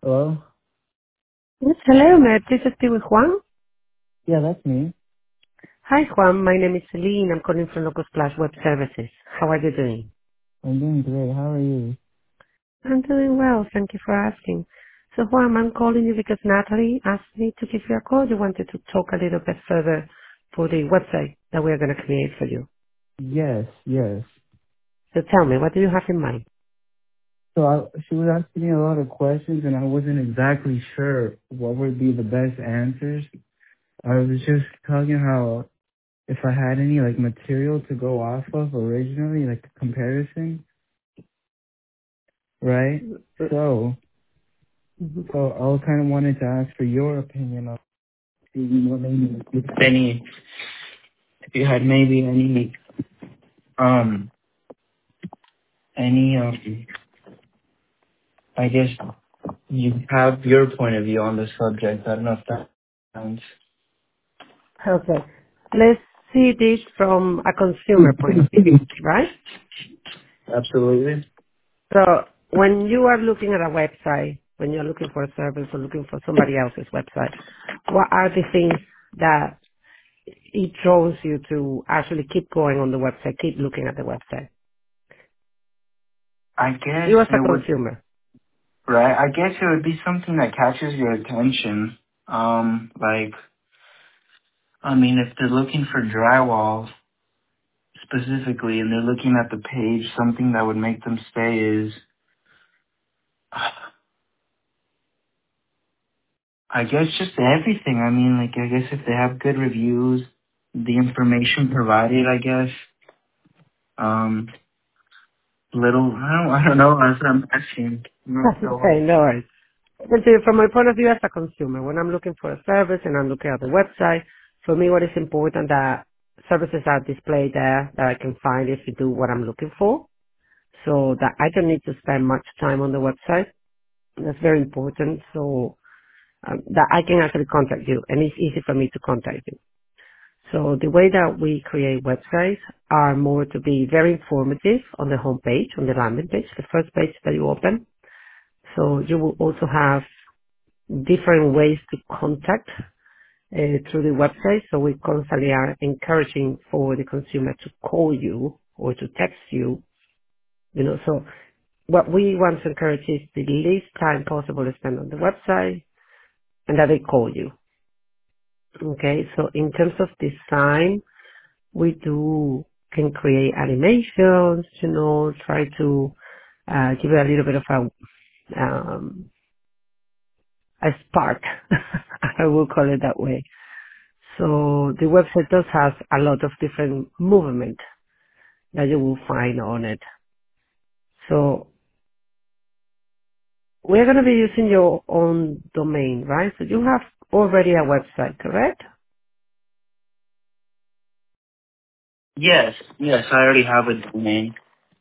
Hello? Yes, hello, may I please speak with Juan? Yeah, that's me. Hi, Juan. My name is Celine. I'm calling from Locus Plus Web Services. How are you doing? I'm doing great. How are you? I'm doing well. Thank you for asking. So, Juan, I'm calling you because Natalie asked me to give you a call. You wanted to talk a little bit further for the website that we're going to create for you. Yes, yes. So tell me, what do you have in mind? So she was asking me a lot of questions and I wasn't exactly sure what would be the best answers. I was just talking how if I had any like material to go off of originally, like a comparison, right? So, Mhm. so I kind of wanted to ask for your opinion on seeing what maybe if any, if you had maybe um, any, I guess you have your point of view on the subject. I don't know if that sounds Okay. Let's see this from a consumer point of view, right? absolutely. So when you are looking at a website, when you're looking for a service or looking for somebody else's website, what are the things that it draws you to actually keep going on the website, keep looking at the website? I guess You as a it would, consumer. right? I guess it would be something that catches your attention. Like, I mean, if they're looking for drywall specifically and they're looking at the page, something that would make them stay is, I guess just everything. I mean, like, I guess if they have good reviews, the information provided, I guess, um, I don't know, that's what I'm asking. I'm not sure. Okay, no worries. But from my point of view as a consumer, when I'm looking for a service and I'm looking at the website, for me what is important that services are displayed there that I can find if you do what I'm looking for, so that I don't need to spend much time on the website. That's very important. So that I can actually contact you and it's easy for me to contact you. So the way that we create websites are more to be very informative on the homepage, on the landing page, the first page that you open. So you will also have different ways to contact through the website. So we constantly are encouraging for the consumer to call you or to text you, you know. So what we want to encourage is the least time possible to spend on the website and that they call you. Okay, so in terms of design, we can create animations, you know, try to give it a little bit of a spark. I will call it that way. So the website does have a lot of different movement that you will find on it. So we're going to be using your own domain, right? So you have already a website, correct? Yes, yes, I already have a domain.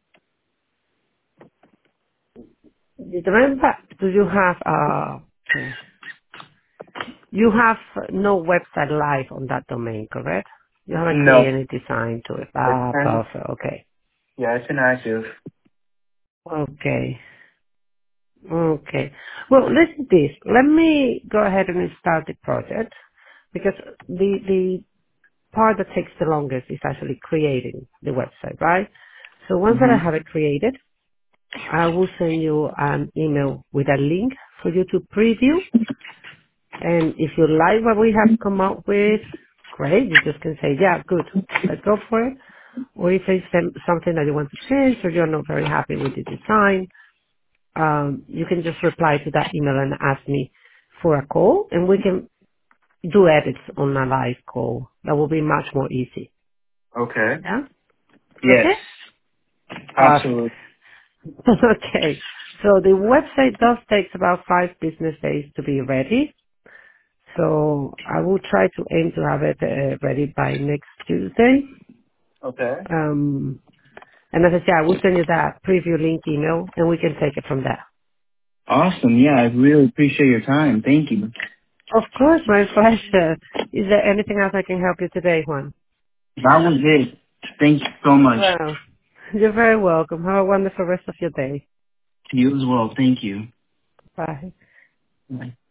The domain, do you have okay. You have no website live on that domain, correct? You haven't No. created any design to it. It's Ah, kind of, perfect. Okay. yeah, it's inactive. Okay. Okay. Well, listen to this. Let me go ahead and start the project because the part that takes the longest is actually creating the website, right? So once that I Mm-hmm. have it created, I will send you an email with a link for you to preview. And if you like what we have come up with, great. You just can say, yeah, good. Let's go for it. Or if it's something that you want to change or you're not very happy with the design, you can just reply to that email and ask me for a call and we can do edits on a live call. That will be much more easy. Okay. Yeah? Yes, Okay? Perfect. absolutely. Okay. So the website does take about 5 business days to be ready. So I will try to aim to have it ready by next Tuesday. Okay. Um, and as I say, I will send you that preview link email and we can take it from there. Awesome. Yeah, I really appreciate your time. Thank you. Of course, my pleasure. Is there anything else I can help you today, Juan? That was it. Thank you so much. Well, you're very welcome. Have a wonderful rest of your day. To you as well. Thank you. Bye. Bye.